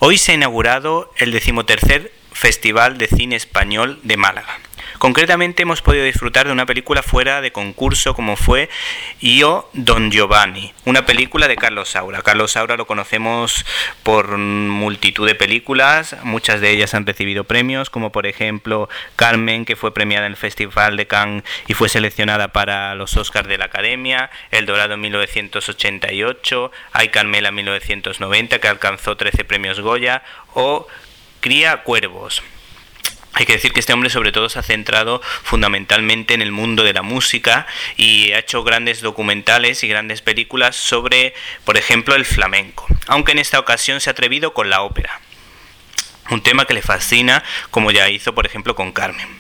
Hoy se ha inaugurado el 13º Festival de Cine Español de Málaga. Concretamente hemos podido disfrutar de una película fuera de concurso como fue Io, Don Giovanni, una película de Carlos Saura. Carlos Saura lo conocemos por multitud de películas, muchas de ellas han recibido premios, como por ejemplo Carmen, que fue premiada en el Festival de Cannes y fue seleccionada para los Oscars de la Academia, El Dorado en 1988, Ay Carmela en 1990, que alcanzó 13 premios Goya, o Cría Cuervos. Hay que decir que este hombre sobre todo se ha centrado fundamentalmente en el mundo de la música y ha hecho grandes documentales y grandes películas sobre, por ejemplo, el flamenco. Aunque en esta ocasión se ha atrevido con la ópera, un tema que le fascina, como ya hizo, por ejemplo, con Carmen.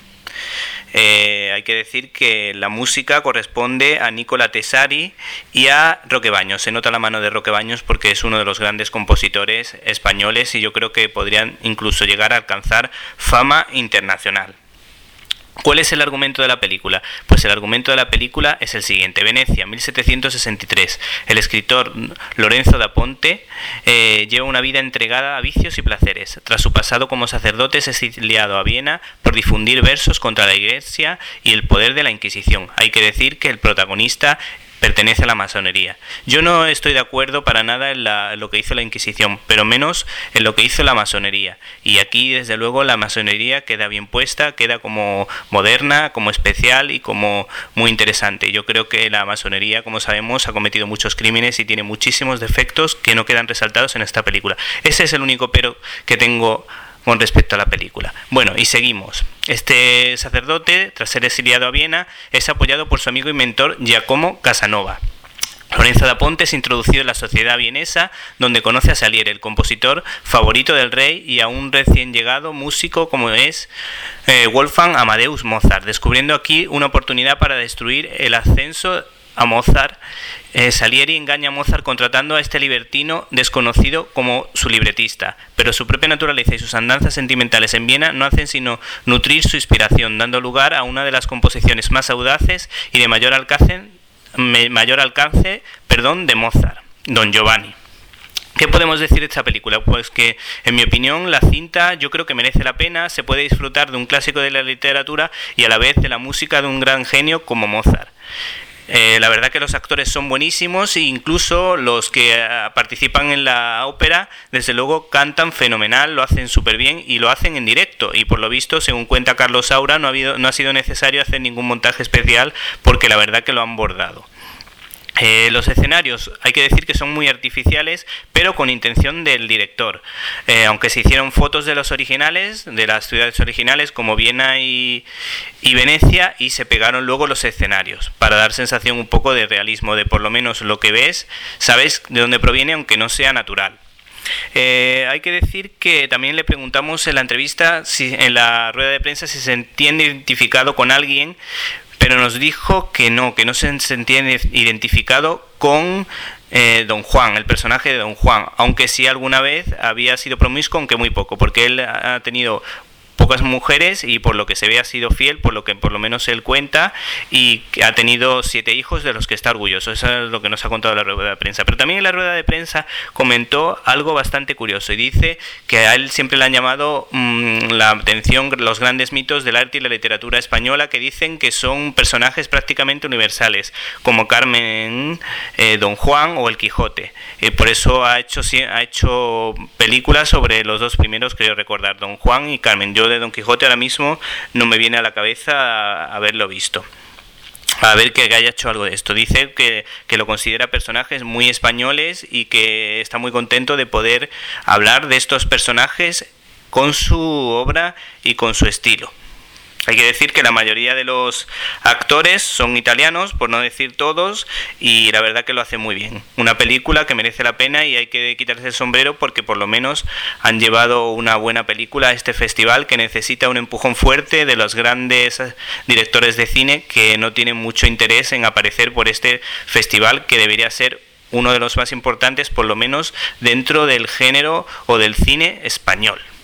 Hay que decir que la música corresponde a Nicola Tesari y a Roque Baños. Se nota la mano de Roque Baños porque es uno de los grandes compositores españoles y yo creo que podrían incluso llegar a alcanzar fama internacional. ¿Cuál es el argumento de la película? Pues el argumento de la película es el siguiente. Venecia, 1763. El escritor Lorenzo da Ponte lleva una vida entregada a vicios y placeres. Tras su pasado como sacerdote es exiliado a Viena por difundir versos contra la Iglesia y el poder de la Inquisición. Hay que decir que el protagonista pertenece a la masonería. Yo no estoy de acuerdo para nada en lo que hizo la Inquisición, pero menos en lo que hizo la masonería. Y aquí, desde luego, la masonería queda bien puesta, queda como moderna, como especial y como muy interesante. Yo creo que la masonería, como sabemos, ha cometido muchos crímenes y tiene muchísimos defectos que no quedan resaltados en esta película. Ese es el único pero que tengo con respecto a la película. Bueno, y seguimos. Este sacerdote, tras ser exiliado a Viena, es apoyado por su amigo y mentor Giacomo Casanova. Lorenzo da Ponte es introducido en la sociedad vienesa, donde conoce a Salieri, el compositor favorito del rey, y a un recién llegado músico como es Wolfgang Amadeus Mozart, descubriendo aquí una oportunidad para destruir el ascenso a Mozart. Salieri engaña a Mozart contratando a este libertino desconocido como su libretista, pero su propia naturaleza y sus andanzas sentimentales en Viena no hacen sino nutrir su inspiración, dando lugar a una de las composiciones más audaces y de mayor alcance de Mozart, Don Giovanni. ¿Qué podemos decir de esta película? Pues que, en mi opinión, la cinta yo creo que merece la pena, se puede disfrutar de un clásico de la literatura y a la vez de la música de un gran genio como Mozart. La verdad que los actores son buenísimos e incluso los que participan en la ópera, desde luego cantan fenomenal, lo hacen súper bien y lo hacen en directo. Y por lo visto, según cuenta Carlos Saura, no ha sido necesario hacer ningún montaje especial porque la verdad que lo han bordado. Los escenarios hay que decir que son muy artificiales, pero con intención del director, aunque se hicieron fotos de los originales, de las ciudades originales como Viena y Venecia, y se pegaron luego los escenarios para dar sensación un poco de realismo, de por lo menos lo que ves, sabes de dónde proviene aunque no sea natural. Hay que decir que también le preguntamos en la entrevista, en la rueda de prensa, si se entiende identificado con alguien, pero nos dijo que no se sentía identificado con Don Juan, el personaje de Don Juan, aunque sí alguna vez había sido promiscuo, aunque muy poco, porque él ha tenido pocas mujeres y por lo que se ve ha sido fiel, por lo que por lo menos él cuenta, y ha tenido 7 hijos de los que está orgulloso. Eso es lo que nos ha contado la rueda de prensa. Pero también en la rueda de prensa comentó algo bastante curioso y dice que a él siempre le han llamado la atención los grandes mitos del arte y la literatura española, que dicen que son personajes prácticamente universales, como Carmen, Don Juan o el Quijote. Por eso ha hecho películas sobre los dos primeros, creo recordar, Don Juan y Carmen. Yo de Don Quijote ahora mismo no me viene a la cabeza haberlo visto, a ver que haya hecho algo de esto. Dice que lo considera personajes muy españoles y que está muy contento de poder hablar de estos personajes con su obra y con su estilo. Hay que decir que la mayoría de los actores son italianos, por no decir todos, y la verdad que lo hace muy bien. Una película que merece la pena y hay que quitarse el sombrero porque por lo menos han llevado una buena película a este festival, que necesita un empujón fuerte de los grandes directores de cine que no tienen mucho interés en aparecer por este festival, que debería ser uno de los más importantes, por lo menos dentro del género o del cine español.